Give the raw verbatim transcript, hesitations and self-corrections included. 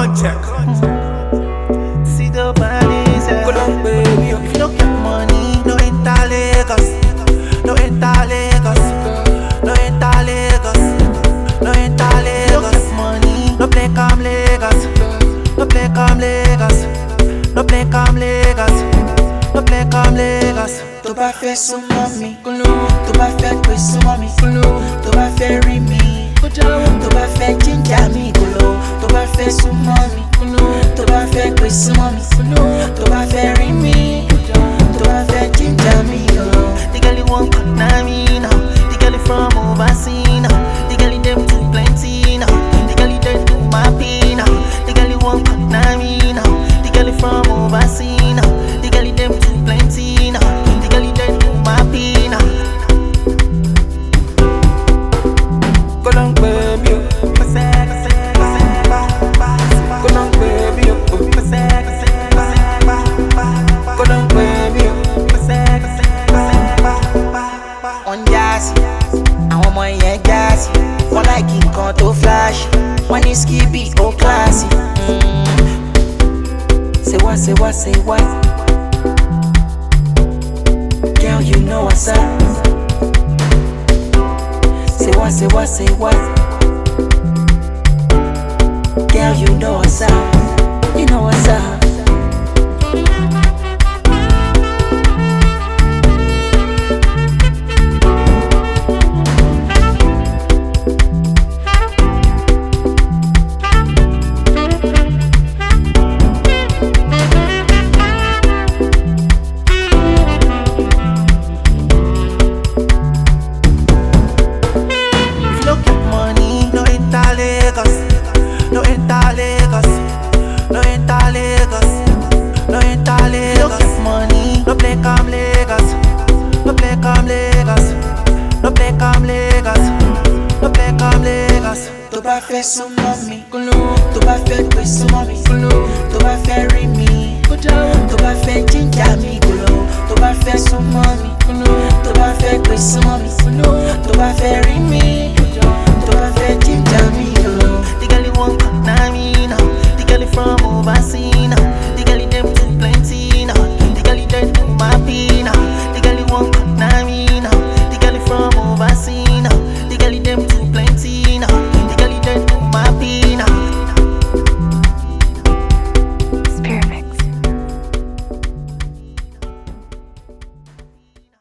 check. See the bodies, yeah. Go down, baby. If you don't get money, no enter Lagos. No enter Lagos. No enter Lagos. No enter Lagos. If you don't get money, no play come Lagos. No play come Lagos. No play come Lagos. No play come Lagos. Tó bá fẹ́ súnmọ́ mi, tó bá fẹ́ pè súnmọ́ mi, tó bá fẹ́ rí mi, tó bá fẹ́ jíjà mi gòlò, tó bá fẹ́ súnmọ́ mi, tó bá fẹ́ pè súnmọ́ mi, tó bá fẹ́ rí mi, tó bá fẹ́ jíjà mi gòlò. The girl you want na me now. The girl you from overseas now. The girl you them too plenty now. The girl you them too happy now. The girl you want na me now. The girl you from overseas now. The girl you them too plenty now. The girl you them too happy now. Go down, baby. Go down, baby. Go down, baby. On jazzy, àwọn ọmọ yẹn jazzy, wọ́n like nǹkan tó flash, wọ́n ní skippy ó classy. Mm. Say what, say what, say what? Girl, you know what's up. Say what, say what, say what? Girl, you know what's up. You know what's up. No enter Lagos, no enter Lagos, no enter Lagos. No get money, no play come Lagos, no play come Lagos, no play come Lagos, no play come Lagos. Tó bá fẹ́ súnmọ́ mi, tó bá fẹ́ pè súnmọ́ mi, tó bá fẹ́ rí mi, tó bá fẹ́ jíjà mi gòlò, tó bá fẹ́ súnmọ́ mi, tó bá fẹ́ pè súnmọ́ mi,